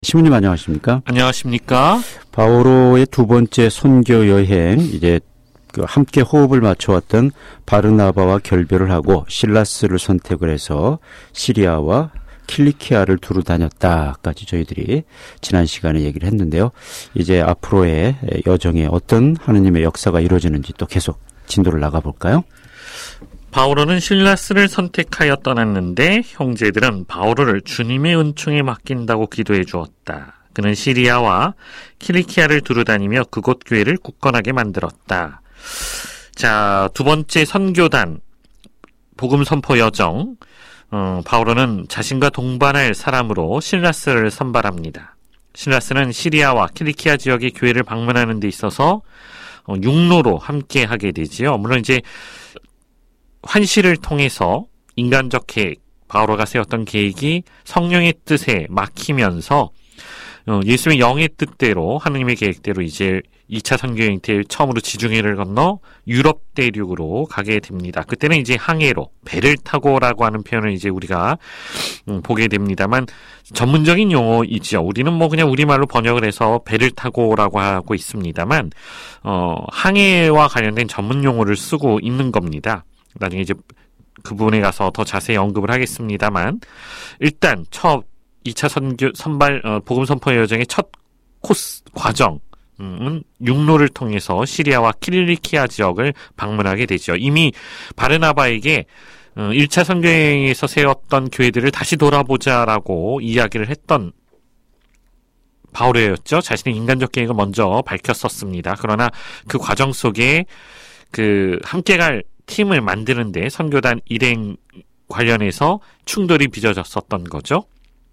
시모님 안녕하십니까? 안녕하십니까? 바오로의 두 번째 선교 여행, 이제 함께 호흡을 맞춰왔던 바르나바와 결별을 하고 실라스를 선택을 해서 시리아와 킬리키아를 두루 다녔다까지 저희들이 지난 시간에 얘기를 했는데요. 이제 앞으로의 여정에 어떤 하느님의 역사가 이루어지는지 또 계속 진도를 나가볼까요? 바오로는 실라스를 선택하여 떠났는데 형제들은 바오로를 주님의 은총에 맡긴다고 기도해 주었다. 그는 시리아와 킬리키아를 두루 다니며 그곳 교회를 굳건하게 만들었다. 자, 두 번째 선교단 복음 선포 여정. 바오로는 자신과 동반할 사람으로 실라스를 선발합니다. 실라스는 시리아와 킬리키아 지역의 교회를 방문하는 데 있어서 육로로 함께 하게 되지요. 물론 이제 환시를 통해서 인간적 계획, 바오로가 세웠던 계획이 성령의 뜻에 막히면서 예수의 영의 뜻대로 하느님의 계획대로 이제 2차 선교여행 때 처음으로 지중해를 건너 유럽 대륙으로 가게 됩니다. 그때는 이제 항해로 배를 타고라고 하는 표현을 이제 우리가 보게 됩니다만 전문적인 용어이지요. 우리는 뭐 그냥 우리말로 번역을 해서 배를 타고라고 하고 있습니다만 항해와 관련된 전문 용어를 쓰고 있는 겁니다. 나중에 이제 그 부분에 가서 더 자세히 언급을 하겠습니다만 일단 첫 2차 복음 선포 여정의 첫 코스 과정은 육로를 통해서 시리아와 킬리키아 지역을 방문하게 되죠. 이미 바르나바에게 1차 선교여행에서 세웠던 교회들을 다시 돌아보자라고 이야기를 했던 바오로였죠. 자신의 인간적 계획을 먼저 밝혔었습니다. 그러나 그 과정 속에 함께 갈 팀을 만드는데 선교단 일행 관련해서 충돌이 빚어졌었던 거죠.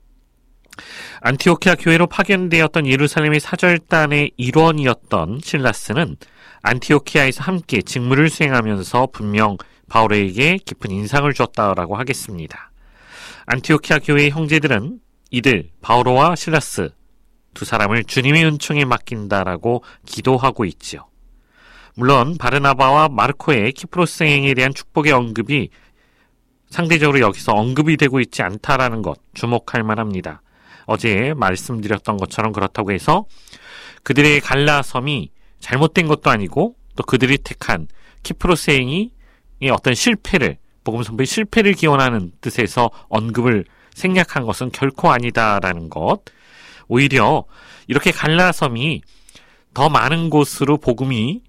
안티오키아 교회로 파견되었던 예루살렘의 사절단의 일원이었던 실라스는 안티오키아에서 함께 직무를 수행하면서 분명 바오로에게 깊은 인상을 줬다라고 하겠습니다. 안티오키아 교회의 형제들은 이들 바오로와 실라스 두 사람을 주님의 은총에 맡긴다라고 기도하고 있지요. 물론 바르나바와 마르코의 키프로스 행에 대한 축복의 언급이 상대적으로 여기서 언급이 되고 있지 않다라는 것 주목할 만합니다. 어제 말씀드렸던 것처럼 그렇다고 해서 그들의 갈라섬이 잘못된 것도 아니고 또 그들이 택한 키프로스 행이 어떤 복음 선포의 실패를 기원하는 뜻에서 언급을 생략한 것은 결코 아니다라는 것. 오히려 이렇게 갈라섬이 더 많은 곳으로 복음이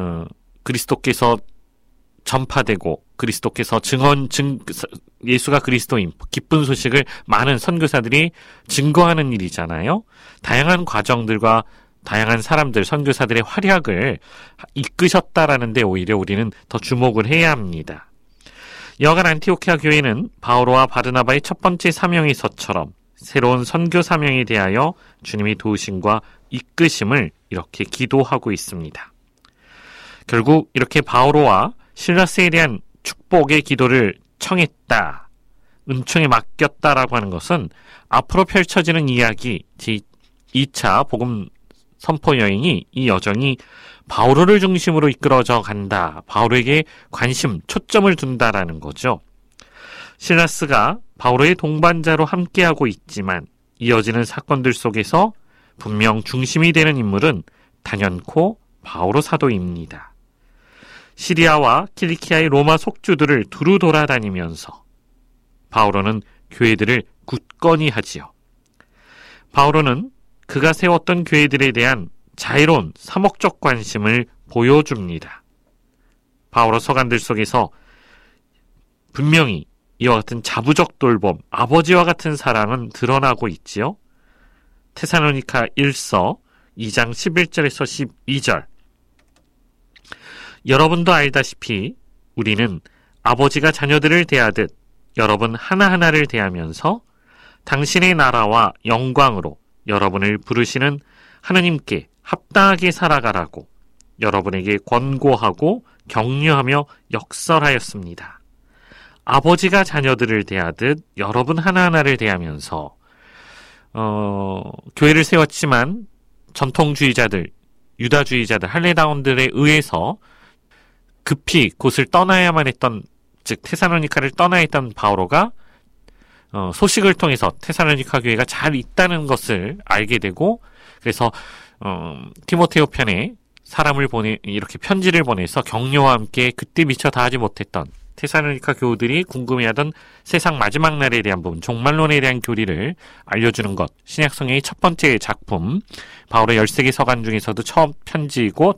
그리스도께서 전파되고 그리스도께서 예수가 그리스도인 기쁜 소식을 많은 선교사들이 증거하는 일이잖아요. 다양한 과정들과 다양한 사람들, 선교사들의 활약을 이끄셨다라는 데 오히려 우리는 더 주목을 해야 합니다. 여간 안티오키아 교회는 바오로와 바르나바의 첫 번째 사명에서처럼 새로운 선교 사명에 대하여 주님의 도우심과 이끄심을 이렇게 기도하고 있습니다. 결국 이렇게 바오로와 실라스에 대한 축복의 기도를 청했다, 은총에 맡겼다라고 하는 것은 앞으로 펼쳐지는 이야기, 제2차 복음 선포 여행이 이 여정이 바오로를 중심으로 이끌어져 간다, 바오로에게 관심, 초점을 둔다라는 거죠. 실라스가 바오로의 동반자로 함께하고 있지만 이어지는 사건들 속에서 분명 중심이 되는 인물은 단연코 바오로 사도입니다. 시리아와 킬리키아의 로마 속주들을 두루 돌아다니면서 바오로는 교회들을 굳건히 하지요. 바오로는 그가 세웠던 교회들에 대한 자애로운 사목적 관심을 보여줍니다. 바오로 서간들 속에서 분명히 이와 같은 자부적 돌봄, 아버지와 같은 사랑은 드러나고 있지요. 테살로니가 1서 2장 11절에서 12절. 여러분도 알다시피 우리는 아버지가 자녀들을 대하듯 여러분 하나하나를 대하면서 당신의 나라와 영광으로 여러분을 부르시는 하느님께 합당하게 살아가라고 여러분에게 권고하고 격려하며 역설하였습니다. 아버지가 자녀들을 대하듯 여러분 하나하나를 대하면서 교회를 세웠지만 전통주의자들, 유다주의자들, 할례다운들에 의해서 급히 곳을 떠나야만 했던, 즉 테살로니카를 떠나야 했던 바오로가 소식을 통해서 테살로니가 교회가 잘 있다는 것을 알게 되고, 그래서 티모테오 편에 이렇게 편지를 보내서 격려와 함께 그때 미처 다하지 못했던 테살로니가 교우들이 궁금해하던 세상 마지막 날에 대한 부분, 종말론에 대한 교리를 알려주는 것, 신약성경의 첫 번째 작품, 바울의 13개 서간 중에서도 첫 편지이고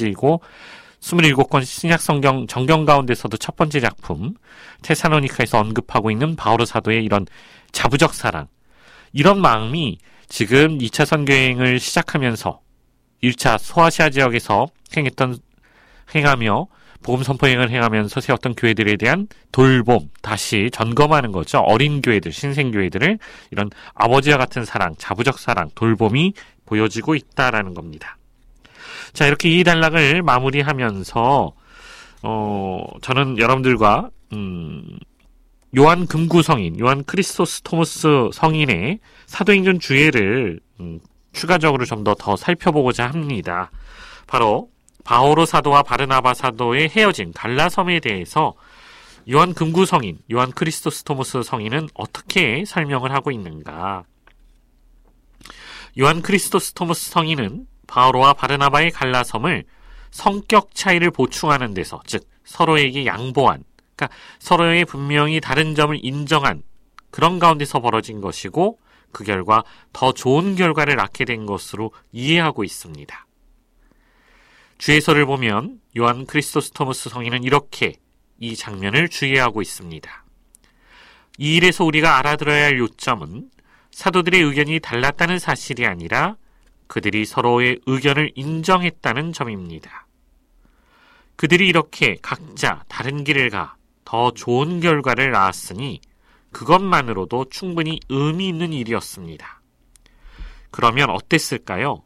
27권 신약성경 정경 가운데서도 첫 번째 작품, 테살로니카에서 언급하고 있는 바오로 사도의 이런 자부적 사랑, 이런 마음이 지금 2차 선교행을 시작하면서 1차 소아시아 지역에서 행하며 복음 선포행을 행하면서 세웠던 교회들에 대한 돌봄, 다시 점검하는 거죠. 어린 교회들, 신생 교회들을 이런 아버지와 같은 사랑, 자부적 사랑, 돌봄이 보여지고 있다라는 겁니다. 자, 이렇게 이 단락을 마무리하면서 저는 여러분들과 요한 금구 성인, 요한 크리스토스토무스 성인의 사도행전 주예를 추가적으로 좀 더 살펴보고자 합니다. 바로 바오로 사도와 바르나바 사도의 헤어진 갈라섬에 대해서 요한 금구 성인, 요한 크리스토스토무스 성인은 어떻게 설명을 하고 있는가? 요한 크리스토스토무스 성인은 바오로와 바르나바의 갈라섬을 성격 차이를 보충하는 데서, 즉 서로에게 양보한, 그러니까 서로의 분명히 다른 점을 인정한 그런 가운데서 벌어진 것이고, 그 결과 더 좋은 결과를 낳게 된 것으로 이해하고 있습니다. 주예서를 보면 요한 크리스토스토무스 성인은 이렇게 이 장면을 주의하고 있습니다. 이 일에서 우리가 알아들어야 할 요점은 사도들의 의견이 달랐다는 사실이 아니라 그들이 서로의 의견을 인정했다는 점입니다. 그들이 이렇게 각자 다른 길을 가 더 좋은 결과를 낳았으니 그것만으로도 충분히 의미 있는 일이었습니다. 그러면 어땠을까요?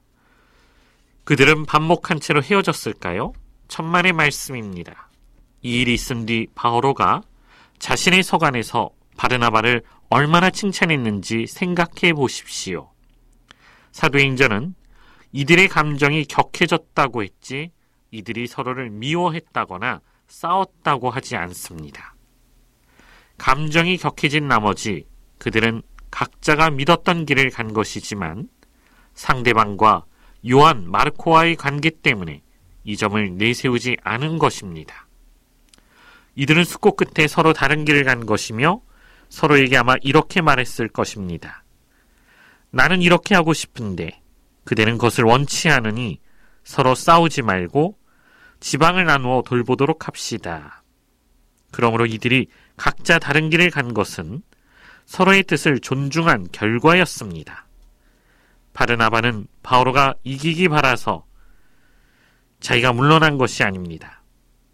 그들은 반목한 채로 헤어졌을까요? 천만의 말씀입니다. 이 일이 있은 뒤 바오로가 자신의 서간에서 바르나바를 얼마나 칭찬했는지 생각해 보십시오. 사도행전은 이들의 감정이 격해졌다고 했지 이들이 서로를 미워했다거나 싸웠다고 하지 않습니다. 감정이 격해진 나머지 그들은 각자가 믿었던 길을 간 것이지만 상대방과 요한, 마르코와의 관계 때문에 이 점을 내세우지 않은 것입니다. 이들은 숙고 끝에 서로 다른 길을 간 것이며 서로에게 아마 이렇게 말했을 것입니다. 나는 이렇게 하고 싶은데 그대는 그것을 원치 않으니 서로 싸우지 말고 지방을 나누어 돌보도록 합시다. 그러므로 이들이 각자 다른 길을 간 것은 서로의 뜻을 존중한 결과였습니다. 바르나바는 바오로가 이기기 바라서 자기가 물러난 것이 아닙니다.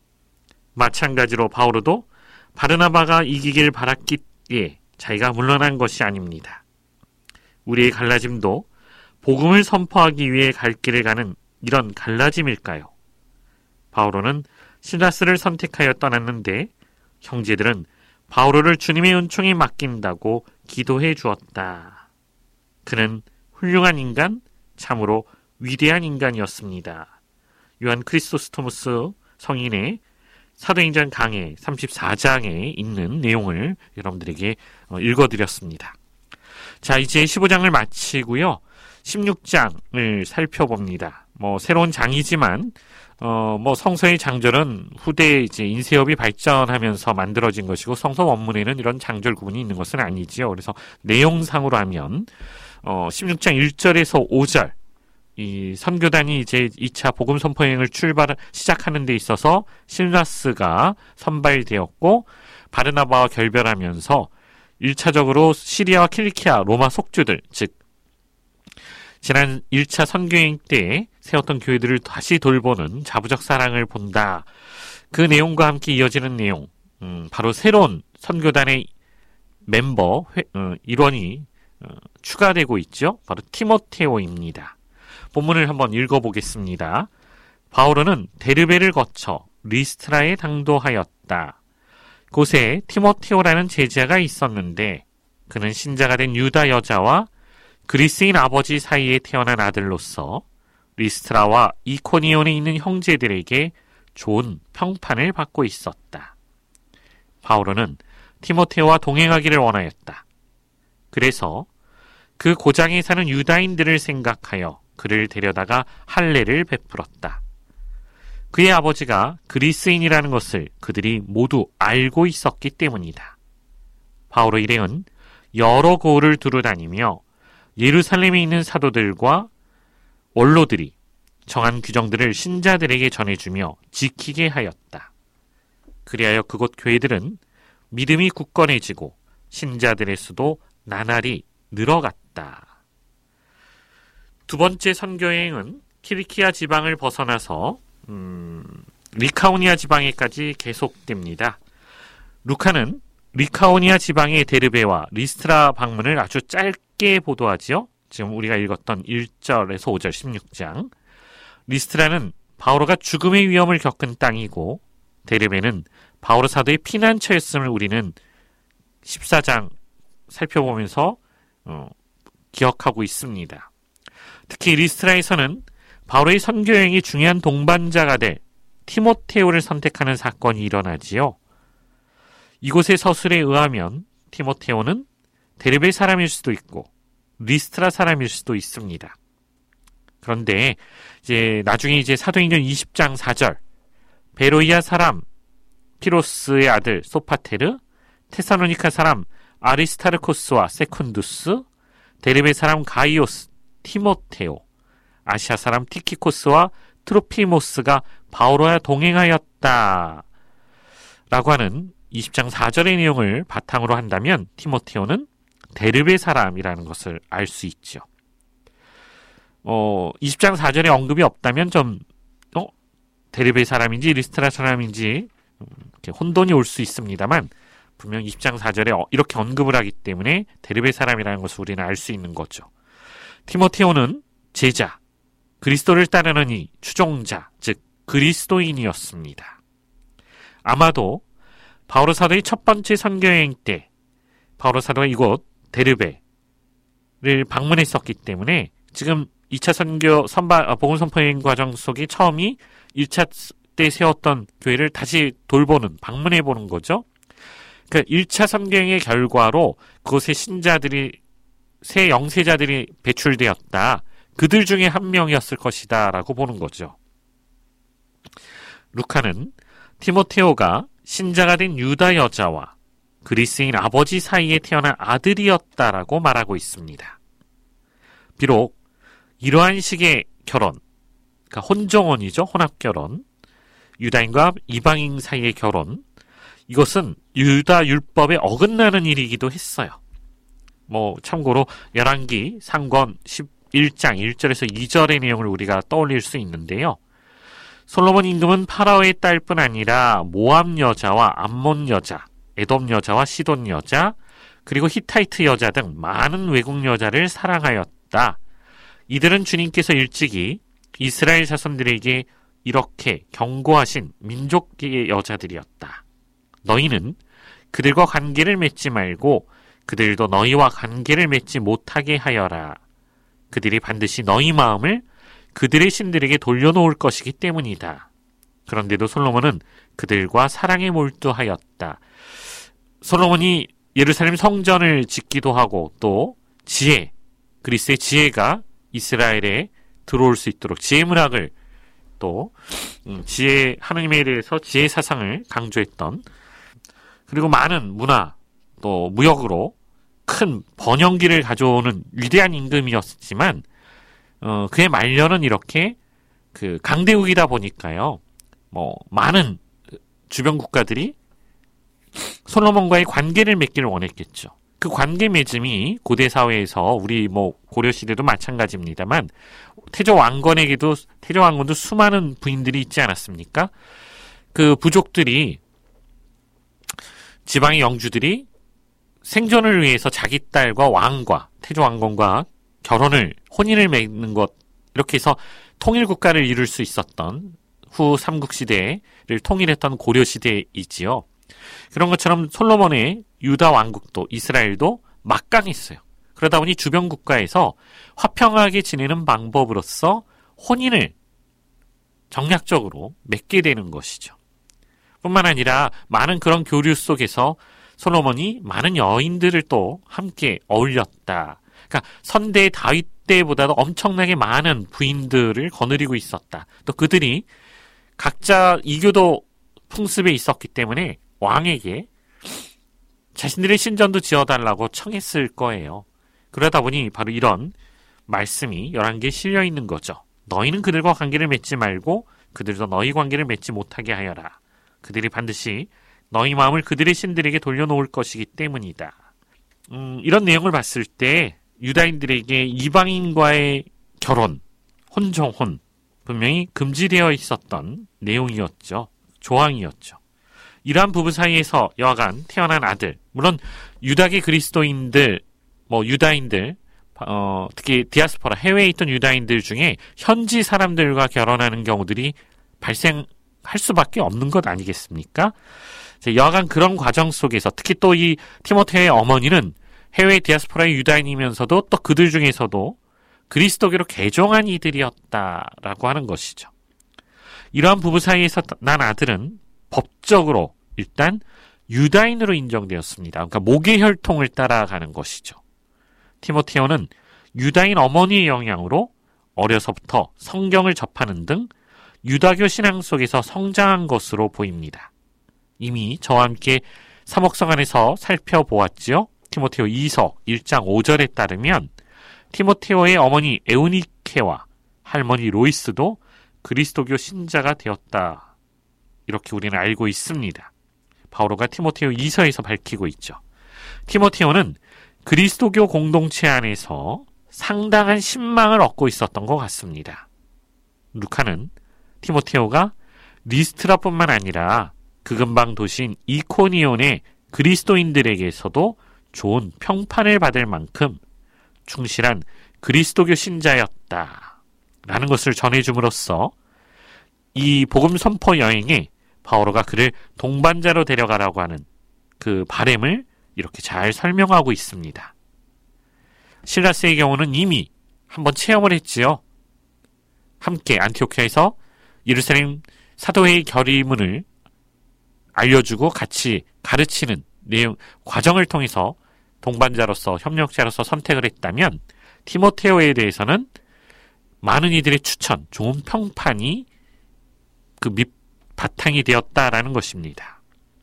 마찬가지로 바오로도 바르나바가 이기길 바랐기에 자기가 물러난 것이 아닙니다. 우리의 갈라짐도 복음을 선포하기 위해 갈 길을 가는 이런 갈라짐일까요? 바오로는 실라스를 선택하여 떠났는데 형제들은 바오로를 주님의 은총에 맡긴다고 기도해 주었다. 그는 훌륭한 인간, 참으로 위대한 인간이었습니다. 요한 크리스토스토무스 성인의 사도행전 강해 34장에 있는 내용을 여러분들에게 읽어드렸습니다. 자, 이제 15장을 마치고요. 16장을 살펴봅니다. 새로운 장이지만 성서의 장절은 후대 이제 인쇄업이 발전하면서 만들어진 것이고 성서 원문에는 이런 장절 구분이 있는 것은 아니지요. 그래서 내용상으로 하면 16장 1절에서 5절 이 선교단이 이제 2차 복음 선포행을 시작하는 데 있어서 실라스가 선발되었고 바르나바와 결별하면서 1차적으로 시리아와 킬리키아 로마 속주들, 즉 지난 1차 선교행 때 세웠던 교회들을 다시 돌보는 자부적 사랑을 본다. 그 내용과 함께 이어지는 내용, 바로 새로운 선교단의 멤버, 일원이 추가되고 있죠. 바로 티모테오입니다. 본문을 한번 읽어보겠습니다. 바오로는 데르베를 거쳐 리스트라에 당도하였다. 곳에 티모테오라는 제자가 있었는데 그는 신자가 된 유다 여자와 그리스인 아버지 사이에 태어난 아들로서 리스트라와 이코니온에 있는 형제들에게 좋은 평판을 받고 있었다. 바오로는 티모테오와 동행하기를 원하였다. 그래서 그 고장에 사는 유다인들을 생각하여 그를 데려다가 할례를 베풀었다. 그의 아버지가 그리스인이라는 것을 그들이 모두 알고 있었기 때문이다. 바오로 일행은 여러 고을을 두루다니며 예루살렘에 있는 사도들과 원로들이 정한 규정들을 신자들에게 전해주며 지키게 하였다. 그리하여 그곳 교회들은 믿음이 굳건해지고 신자들의 수도 나날이 늘어갔다. 두 번째 선교여행은 킬리키아 지방을 벗어나서 리카오니아 지방에까지 계속됩니다. 루카는 리카오니아 지방의 데르베와 리스트라 방문을 아주 짧게 보도하지요. 지금 우리가 읽었던 1절에서 5절 16장. 리스트라는 바오로가 죽음의 위험을 겪은 땅이고 데르베는 바오로 사도의 피난처였음을 우리는 14장 살펴보면서 기억하고 있습니다. 특히 리스트라에서는 바오로의 선교여행이 중요한 동반자가 될 티모테오를 선택하는 사건이 일어나지요. 이곳의 서술에 의하면 티모테오는 데르베 사람일 수도 있고 리스트라 사람일 수도 있습니다. 그런데 나중에 사도행전 20장 4절 베로이아 사람 피로스의 아들 소파테르, 테사로니카 사람 아리스타르코스와 세쿤두스, 데르베 사람 가이오스, 티모테오, 아시아 사람 티키코스와 트로피모스가 바오로와 동행하였다 라고 하는 20장 4절의 내용을 바탕으로 한다면 티모테오는 데르베 사람이라는 것을 알 수 있죠. 20장 4절에 언급이 없다면 좀 데르베 사람인지 리스트라 사람인지 이렇게 혼돈이 올 수 있습니다만 분명 20장 4절에 이렇게 언급을 하기 때문에 데르베 사람이라는 것을 우리는 알 수 있는 거죠. 티모테오는 제자, 그리스도를 따르는 이 추종자, 즉 그리스도인이었습니다. 아마도 바오로 사도의 첫 번째 선교여행 때 바오로 사도가 이곳 데르베를 방문했었기 때문에 지금 2차 선교 복음 선포 여행 과정 속에 처음이 1차 때 세웠던 교회를 다시 돌보는 방문해보는 거죠. 그러니까 1차 선교여행의 결과로 그곳의 신자들이 새 영세자들이 배출되었다. 그들 중에 한 명이었을 것이다 라고 보는 거죠. 루카는 티모테오가 신자가 된 유다 여자와 그리스인 아버지 사이에 태어난 아들이었다라고 말하고 있습니다. 비록 이러한 식의 결혼, 그러니까 혼정혼이죠. 혼합결혼, 유다인과 이방인 사이의 결혼, 이것은 유다 율법에 어긋나는 일이기도 했어요. 참고로 열왕기 상권 11장 1절에서 2절의 내용을 우리가 떠올릴 수 있는데요. 솔로몬 임금은 파라오의 딸뿐 아니라 모압 여자와 암몬 여자, 에돔 여자와 시돈 여자, 그리고 히타이트 여자 등 많은 외국 여자를 사랑하였다. 이들은 주님께서 일찍이 이스라엘 자손들에게 이렇게 경고하신 민족의 여자들이었다. 너희는 그들과 관계를 맺지 말고 그들도 너희와 관계를 맺지 못하게 하여라. 그들이 반드시 너희 마음을 그들의 신들에게 돌려놓을 것이기 때문이다. 그런데도 솔로몬은 그들과 사랑에 몰두하였다. 솔로몬이 예루살렘 성전을 짓기도 하고 또 지혜, 그리스의 지혜가 이스라엘에 들어올 수 있도록 지혜 문학을 또 지혜, 하느님에 대해서 지혜 사상을 강조했던, 그리고 많은 문화 또 무역으로 큰 번영기를 가져오는 위대한 임금이었지만 그의 말년은 이렇게 강대국이다 보니까요. 많은 주변 국가들이 솔로몬과의 관계를 맺기를 원했겠죠. 그 관계 맺음이 고대 사회에서 우리 고려 시대도 마찬가지입니다만 태조 왕건도 수많은 부인들이 있지 않았습니까? 그 부족들이, 지방의 영주들이 생존을 위해서 자기 딸과 왕과 태조 왕건과 혼인을 맺는 것, 이렇게 해서 통일 국가를 이룰 수 있었던 후 삼국시대를 통일했던 고려시대이지요. 그런 것처럼 솔로몬의 유다 왕국도 이스라엘도 막강했어요. 그러다 보니 주변 국가에서 화평하게 지내는 방법으로서 혼인을 정략적으로 맺게 되는 것이죠. 뿐만 아니라 많은 그런 교류 속에서 솔로몬이 많은 여인들을 또 함께 어울렸다. 그러니까 선대 다윗 때보다도 엄청나게 많은 부인들을 거느리고 있었다. 또 그들이 각자 이교도 풍습에 있었기 때문에 왕에게 자신들의 신전도 지어달라고 청했을 거예요. 그러다 보니 바로 이런 말씀이 11개에 실려 있는 거죠. 너희는 그들과 관계를 맺지 말고 그들도 너희 관계를 맺지 못하게 하여라. 그들이 반드시 너희 마음을 그들의 신들에게 돌려놓을 것이기 때문이다. 이런 내용을 봤을 때 유다인들에게 이방인과의 결혼, 혼정혼, 분명히 금지되어 있었던 내용이었죠. 조항이었죠. 이러한 부부 사이에서 여하간 태어난 아들, 물론 유다계 그리스도인들, 유다인들, 특히 디아스포라, 해외에 있던 유다인들 중에 현지 사람들과 결혼하는 경우들이 발생할 수밖에 없는 것 아니겠습니까? 여하간 그런 과정 속에서 특히 또 이 티모테의 어머니는 해외 디아스포라의 유다인이면서도 또 그들 중에서도 그리스도교로 개종한 이들이었다라고 하는 것이죠. 이러한 부부 사이에서 난 아들은 법적으로 일단 유다인으로 인정되었습니다. 그러니까 모계 혈통을 따라가는 것이죠. 티모테오는 유다인 어머니의 영향으로 어려서부터 성경을 접하는 등 유다교 신앙 속에서 성장한 것으로 보입니다. 이미 저와 함께 사목성 안에서 살펴보았지요. 티모테오 2서 1장 5절에 따르면 티모테오의 어머니 에우니케와 할머니 로이스도 그리스도교 신자가 되었다. 이렇게 우리는 알고 있습니다. 바오로가 티모테오 2서에서 밝히고 있죠. 티모테오는 그리스도교 공동체 안에서 상당한 신망을 얻고 있었던 것 같습니다. 루카는 티모테오가 리스트라뿐만 아니라 그 근방 도시인 이코니온의 그리스도인들에게서도 좋은 평판을 받을 만큼 충실한 그리스도교 신자였다. 라는 것을 전해줌으로써 이 복음 선포 여행에 바오로가 그를 동반자로 데려가라고 하는 그 바램을 이렇게 잘 설명하고 있습니다. 실라스의 경우는 이미 한번 체험을 했지요. 함께 안티오키아에서 예루살렘 사도회의 결의문을 알려주고 같이 가르치는 내용, 과정을 통해서 동반자로서 협력자로서 선택을 했다면 티모테오에 대해서는 많은 이들의 추천, 좋은 평판이 그 밑바탕이 되었다라는 것입니다.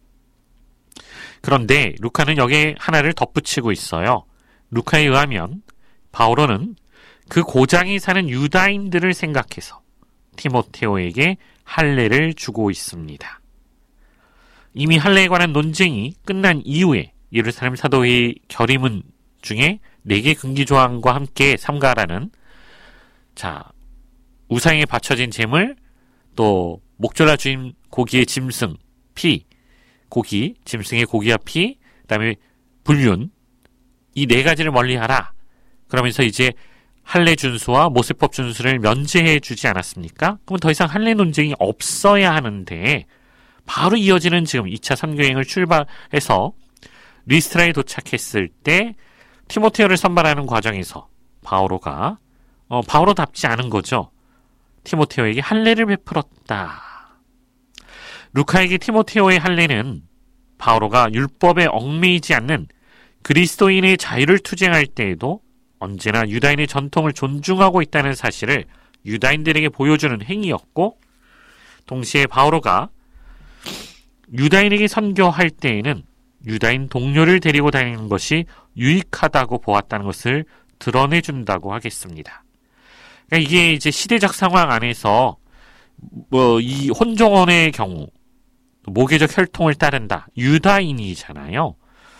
그런데 루카는 여기에 하나를 덧붙이고 있어요. 루카에 의하면 바오로는 그 고장이 사는 유다인들을 생각해서 티모테오에게 할례를 주고 있습니다. 이미 할례에 관한 논쟁이 끝난 이후에 예루살렘 사도회의 결의문 중에 4개 금기조항과 함께 삼가라는 우상에 바쳐진 제물, 또 목졸라 주인 고기의 짐승, 피, 고기, 짐승의 고기와 피, 그다음에 불륜, 이 4가지를 멀리하라. 그러면서 이제 할례 준수와 모세법 준수를 면제해 주지 않았습니까? 그럼 더 이상 할례 논쟁이 없어야 하는데 바로 이어지는 지금 2차 선교여행을 출발해서 리스트라에 도착했을 때 티모테오를 선발하는 과정에서 바오로가 바오로답지 않은 거죠. 티모테오에게 할례를 베풀었다. 루카에게 티모테오의 할례는 바오로가 율법에 얽매이지 않는 그리스도인의 자유를 투쟁할 때에도 언제나 유다인의 전통을 존중하고 있다는 사실을 유다인들에게 보여주는 행위였고, 동시에 바오로가 유다인에게 선교할 때에는 유다인 동료를 데리고 다니는 것이 유익하다고 보았다는 것을 드러내준다고 하겠습니다. 그러니까 이게 이제 시대적 상황 안에서 이 혼종원의 경우 모계적 혈통을 따른다. 유다인이잖아요.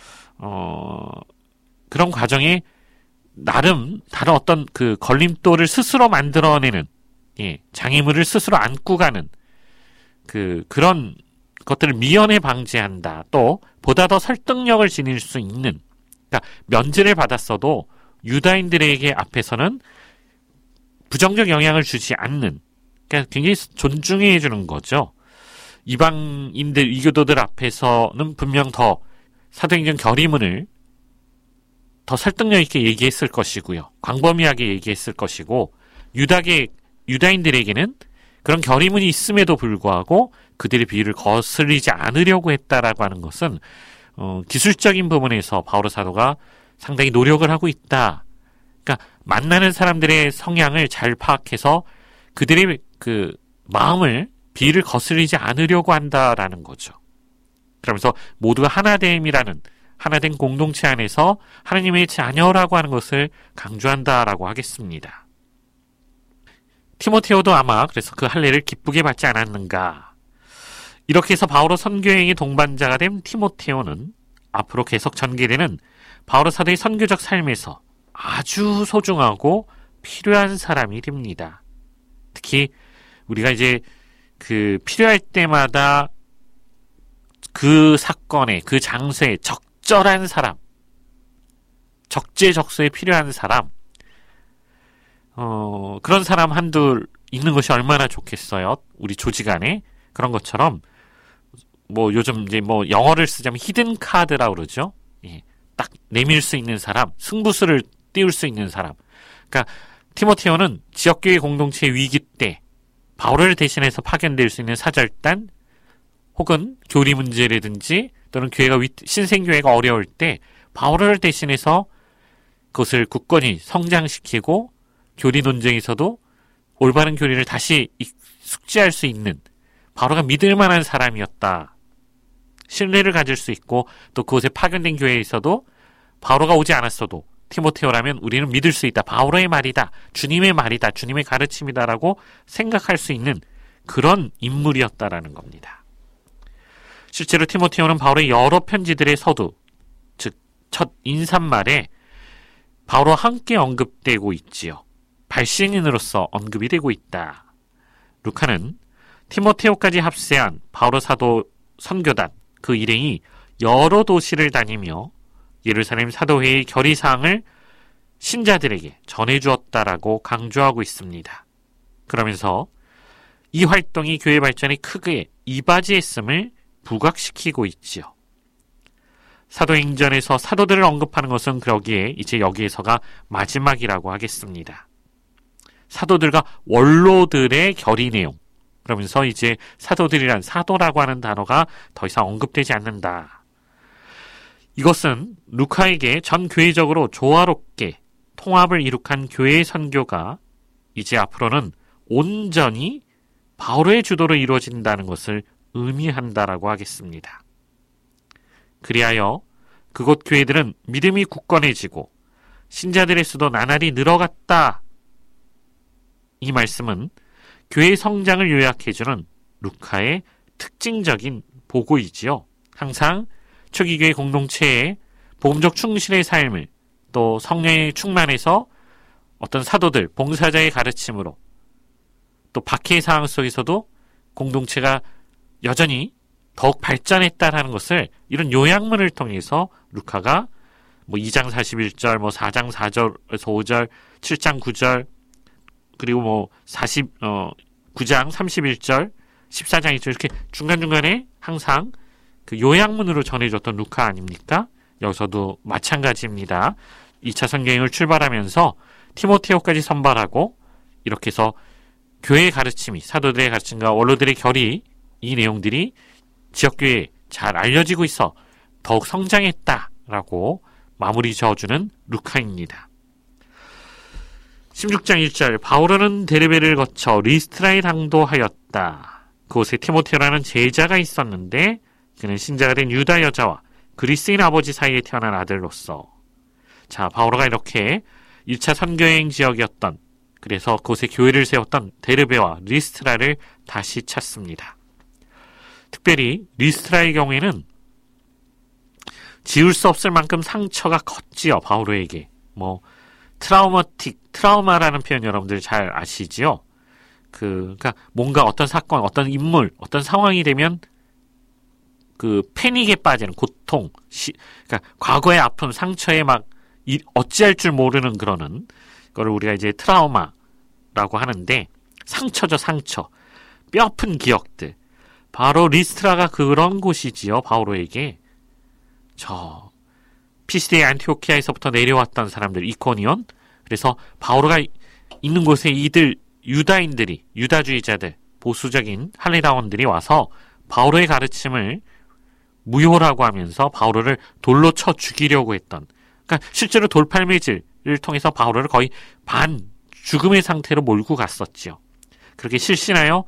그런 과정에 나름 다른 어떤 그 걸림돌을 스스로 만들어내는, 장애물을 스스로 안고 가는 그런 것들을 미연에 방지한다. 또 보다 더 설득력을 지닐 수 있는, 그러니까 면제를 받았어도 유다인들에게 앞에서는 부정적 영향을 주지 않는, 그러니까 굉장히 존중해 주는 거죠. 이방인들, 이교도들 앞에서는 분명 더 사도행전 결의문을 더 설득력 있게 얘기했을 것이고요. 광범위하게 얘기했을 것이고, 유다인들에게는 그런 결의문이 있음에도 불구하고 그들의 비위를 거스르지 않으려고 했다라고 하는 것은 기술적인 부분에서 바오로 사도가 상당히 노력을 하고 있다. 그러니까 만나는 사람들의 성향을 잘 파악해서 그들의 그 마음을 비를 거스르지 않으려고 한다라는 거죠. 그러면서 모두가 하나됨이라는 하나된 공동체 안에서 하나님의 자녀라고 하는 것을 강조한다라고 하겠습니다. 티모테오도 아마 그래서 그 할례를 기쁘게 받지 않았는가. 이렇게 해서 바오로 선교여행의 동반자가 된 티모테오는 앞으로 계속 전개되는 바오로 사도의 선교적 삶에서 아주 소중하고 필요한 사람이 됩니다. 특히 우리가 이제 그 필요할 때마다 그 사건에 그 장소에 적절한 사람, 적재적소에 필요한 사람, 그런 사람 한둘 있는 것이 얼마나 좋겠어요. 우리 조직 안에. 그런 것처럼 뭐 요즘 이제 뭐 영어를 쓰자면 히든 카드라고 그러죠. 예, 딱 내밀 수 있는 사람, 승부수를 띄울 수 있는 사람. 그러니까 티모테오는 지역교회 공동체의 위기 때 바울을 대신해서 파견될 수 있는 사절단 혹은 교리 문제라든지 또는 교회가 신생교회가 어려울 때 바울을 대신해서 그것을 굳건히 성장시키고 교리 논쟁에서도 올바른 교리를 다시 숙지할 수 있는 바울가 믿을 만한 사람이었다. 신뢰를 가질 수 있고 또 그곳에 파견된 교회에서도 바울가 오지 않았어도 티모테오라면 우리는 믿을 수 있다. 바울의 말이다. 주님의 말이다. 주님의 가르침이다라고 생각할 수 있는 그런 인물이었다라는 겁니다. 실제로 티모테오는 바울의 여러 편지들의 서두, 즉 첫 인사말에 바울과 함께 언급되고 있지요. 발신인으로서 언급이 되고 있다. 루카는 티모테오까지 합세한 바오로 사도 선교단 그 일행이 여러 도시를 다니며 예루살렘 사도회의 결의사항을 신자들에게 전해주었다라고 강조하고 있습니다. 그러면서 이 활동이 교회 발전에 크게 이바지했음을 부각시키고 있지요. 사도행전에서 사도들을 언급하는 것은 그러기에 이제 여기에서가 마지막이라고 하겠습니다. 사도들과 원로들의 결의 내용, 그러면서 이제 사도들이란 사도라고 하는 단어가 더 이상 언급되지 않는다. 이것은 루카에게 전 교회적으로 조화롭게 통합을 이룩한 교회의 선교가 이제 앞으로는 온전히 바울의 주도로 이루어진다는 것을 의미한다라고 하겠습니다. 그리하여 그곳 교회들은 믿음이 굳건해지고 신자들의 수도 나날이 늘어갔다. 이 말씀은 교회의 성장을 요약해주는 루카의 특징적인 보고이지요. 항상 초기교회 공동체의 복음적 충실의 삶을 또 성령의 충만해서 어떤 사도들, 봉사자의 가르침으로 또 박해의 상황 속에서도 공동체가 여전히 더욱 발전했다는 것을 이런 요약문을 통해서 루카가 뭐 2장 41절, 뭐 4장 4절에서 5절, 7장 9절, 그리고 뭐 9장 31절, 14장 2절 이렇게 중간중간에 항상 그 요약문으로 전해줬던 루카 아닙니까? 여기서도 마찬가지입니다. 2차 선교행을 출발하면서 티모테오까지 선발하고 이렇게 해서 교회의 가르침이 사도들의 가르침과 원로들의 결의 이 내용들이 지역교회에 잘 알려지고 있어 더욱 성장했다라고 마무리 지어주는 루카입니다. 16장 1절 바오로는 데르베를 거쳐 리스트라에 당도하였다. 그곳에 티모테오라는 제자가 있었는데 그는 신자가 된 유다 여자와 그리스인 아버지 사이에 태어난 아들로서 자 바오로가 이렇게 1차 선교여행 지역이었던 그래서 그곳에 교회를 세웠던 데르베와 리스트라를 다시 찾습니다. 특별히 리스트라의 경우에는 지울 수 없을 만큼 상처가 컸지요. 바오로에게 뭐 트라우마라는 표현 여러분들 잘 아시지요? 그러니까 뭔가 어떤 사건, 어떤 인물, 어떤 상황이 되면 그 패닉에 빠지는 고통, 그러니까 과거의 아픔, 상처에 막 어찌할 줄 모르는 그러는 거를 우리가 이제 트라우마라고 하는데 상처죠, 상처. 뼈아픈 기억들. 바로 리스트라가 그런 곳이지요, 바오로에게. 저 피시디의 안티오키아에서부터 내려왔던 사람들, 이코니온. 그래서 바오로가 있는 곳에 이들 유다인들이, 유다주의자들, 보수적인 할례다원들이 와서 바오로의 가르침을 무효라고 하면서 바오로를 돌로 쳐 죽이려고 했던, 그러니까 실제로 돌팔매질을 통해서 바오로를 거의 반 죽음의 상태로 몰고 갔었죠. 그렇게 실신하여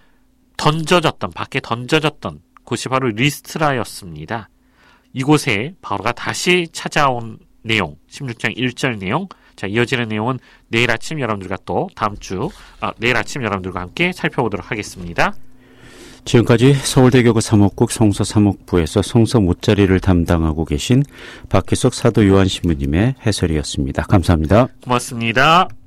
밖에 던져졌던 곳이 바로 리스트라였습니다. 이곳에 바오로가 다시 찾아온 내용, 16장 1절 내용, 자, 이어지는 내용은 내일 아침 여러분들과 함께 살펴보도록 하겠습니다. 지금까지 서울대교구 사목국 성서 사목부에서 성서 못자리를 담당하고 계신 박희석 사도 요한 신부님의 해설이었습니다. 감사합니다. 고맙습니다.